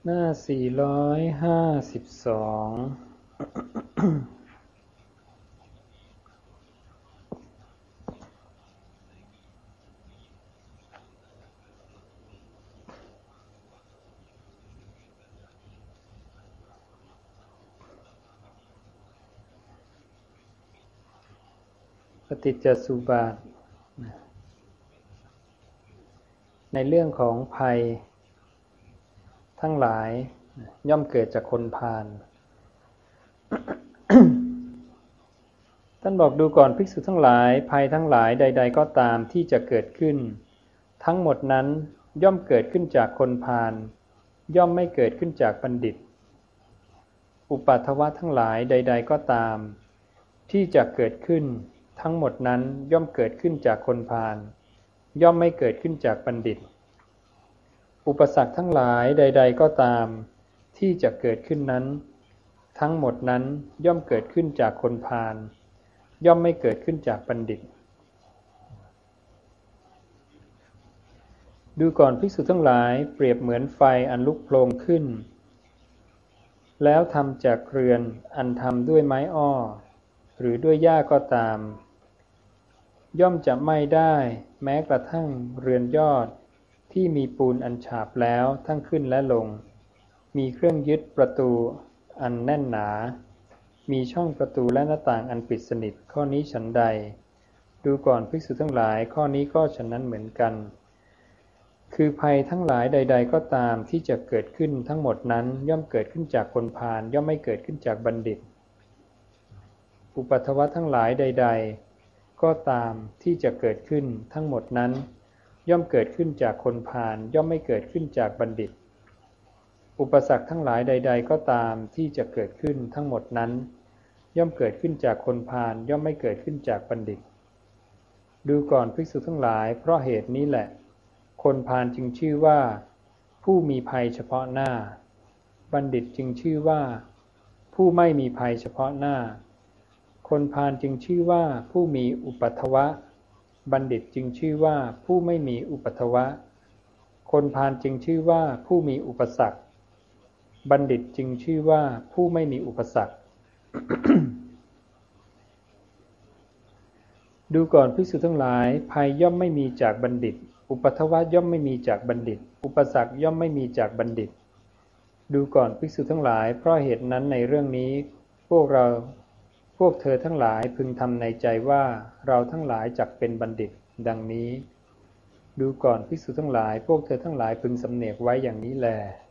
หน้า452ปฏิจจสมุปบาทในเรื่องของภัยทั้งหลายย่อมเกิดจากคนพาล ท่านบอกดูก่อนภิกษุทั้งหลายภัยทั้งหลายใดๆก็ตามที่จะเกิดขึ้นทั้งหมดนั้นย่อมเกิดขึ้นจากคนพาลย่อมไม่เกิดขึ้นจากบัณฑิตอุปัฏฐวะทั้งหลายใดๆก็ตามที่จะเกิดขึ้นทั้งหมดนั้นย่อมเกิดขึ้นจากคนพาลย่อมไม่เกิดขึ้นจากบัณฑิตอุปสรรคทั้งหลายใดๆก็ตามที่จะเกิดขึ้นนั้นทั้งหมดนั้นย่อมเกิดขึ้นจากคนพาลย่อมไม่เกิดขึ้นจากบัณฑิตดูก่อนภิกษุทั้งหลายเปรียบเหมือนไฟอันลุกโผล่ขึ้นแล้วทำจากเรือนอันทำด้วยไม้อ้อหรือด้วยหญ้าก็ตามย่อมจะไหม้ได้แม้กระทั่งเรือนยอดที่มีปูนอันฉาบแล้วทั้งขึ้นและลงมีเครื่องยึดประตูอันแน่นหนามีช่องประตูและหน้าต่างอันปิดสนิทข้อนี้ฉันใดดูก่อนภิกษุทั้งหลายข้อนี้ก็ฉะนั้นเหมือนกันคือภัยทั้งหลายใดๆก็ตามที่จะเกิดขึ้นทั้งหมดนั้นย่อมเกิดขึ้นจากคนพาลย่อมไม่เกิดขึ้นจากบัณฑิตอุปัฏฐวะทั้งหลายใดๆก็ตามที่จะเกิดขึ้นทั้งหมดนั้นย่อมเกิดขึ้นจากคนพาลย่อมไม่เกิดขึ้นจากบัณฑิตอุปสรรคทั้งหลายใดๆก็ตามที่จะเกิดขึ้นทั้งหมดนั้นย่อมเกิดขึ้นจากคนพาลย่อมไม่เกิดขึ้นจากบัณฑิตดูก่อนภิกษุทั้งหลายเพราะเหตุนี้แหละคนพาลจึงชื่อว่าผู้มีภัยเฉพาะหน้าบัณฑิตจึงชื่อว่าผู้ไม่มีภัยเฉพาะหน้าคนพาลจึงชื่อว่าผู้มีอุปัฏฐวะบัณฑิตจึงชื่อว่าผู้ไม่มีอุปัฏฐวะคนพาลจึงชื่อว่าผู้มีอุปสรรคบัณฑิตจึงชื่อว่าผู้ไม่มีอุปสรรค ดูก่อนภิกษุทั้งหลายภัยย่อมไม่มีจากบัณฑิตอุปัฏฐวะย่อมไม่มีจากบัณฑิตอุปสรรคย่อมไม่มีจากบัณฑิตดูก่อนภิกษุทั้งหลายเพราะเหตุนั้นในเรื่องนี้พวกเธอทั้งหลายพึงทำในใจว่าเราทั้งหลายจักเป็นบัณฑิตดังนี้ดูก่อนภิกษุทั้งหลายพวกเธอทั้งหลายพึงสำเนียกไว้อย่างนี้แล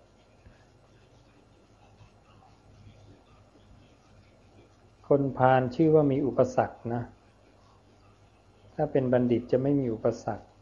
คนพาลชื่อว่ามีอุปสรรคนะถ้าเป็นบัณฑิตจะไม่มีอุปสรรค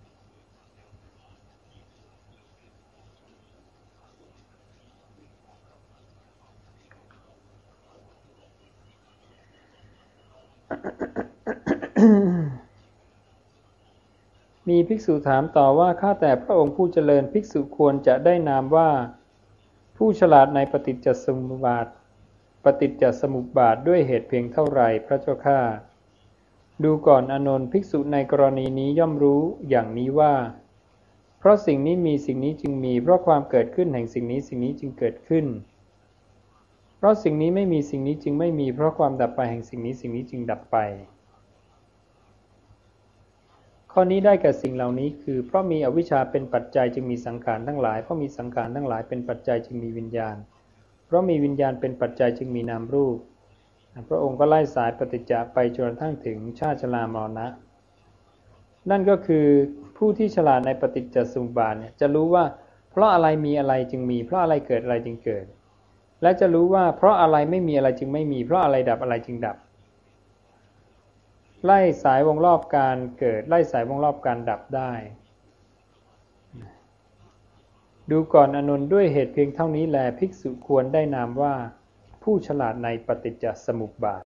มีภิกษุถามต่อว่าข้าแต่พระองค์ผู้เจริญภิกษุควรจะได้นามว่าผู้ฉลาดในปฏิจจสมุปบาทด้วยเหตุเพียงเท่าไรพระเจ้าข้าดูก่อนอานนท์ภิกษุในกรณีนี้ย่อมรู้อย่างนี้ว่าเพราะสิ่งนี้มีสิ่งนี้จึงมีเพราะความเกิดขึ้นแห่งสิ่งนี้จึงเกิดขึ้นเพราะสิ่งนี้ไม่มีสิ่งนี้จึงไม่มีเพราะความดับไปแห่งสิ่งนี้จึงดับไปข้อนี้ได้แก่สิ่งเหล่านี้คือเพราะมีอวิชชาเป็นปัจจัยจึงมีสังขารทั้งหลายเพราะมีสังขารทั้งหลายเป็นปัจจัยจึงมีวิญญาณเพราะมีวิญญาณเป็นปัจจัยจึงมีนามรูปพระองค์ก็ไล่สายปฏิจจ์ไปจนกระทั่งถึงชาติชรามรณะนั่นก็คือผู้ที่ฉลาดในปฏิจจสมุปบาทเนี่ยจะรู้ว่าเพราะอะไรมีอะไรจึงมีเพราะอะไรเกิดอะไรจึงเกิดและจะรู้ว่าเพราะอะไรไม่มีอะไรจึงไม่มีเพราะอะไรดับอะไรจึงดับไล่สายวงรอบการเกิดไล่สายวงรอบการดับได้ดูก่อนอานนท์ด้วยเหตุเพียงเท่านี้แลภิกษุควรได้นามว่าผู้ฉลาดในปฏิจจสมุปบาท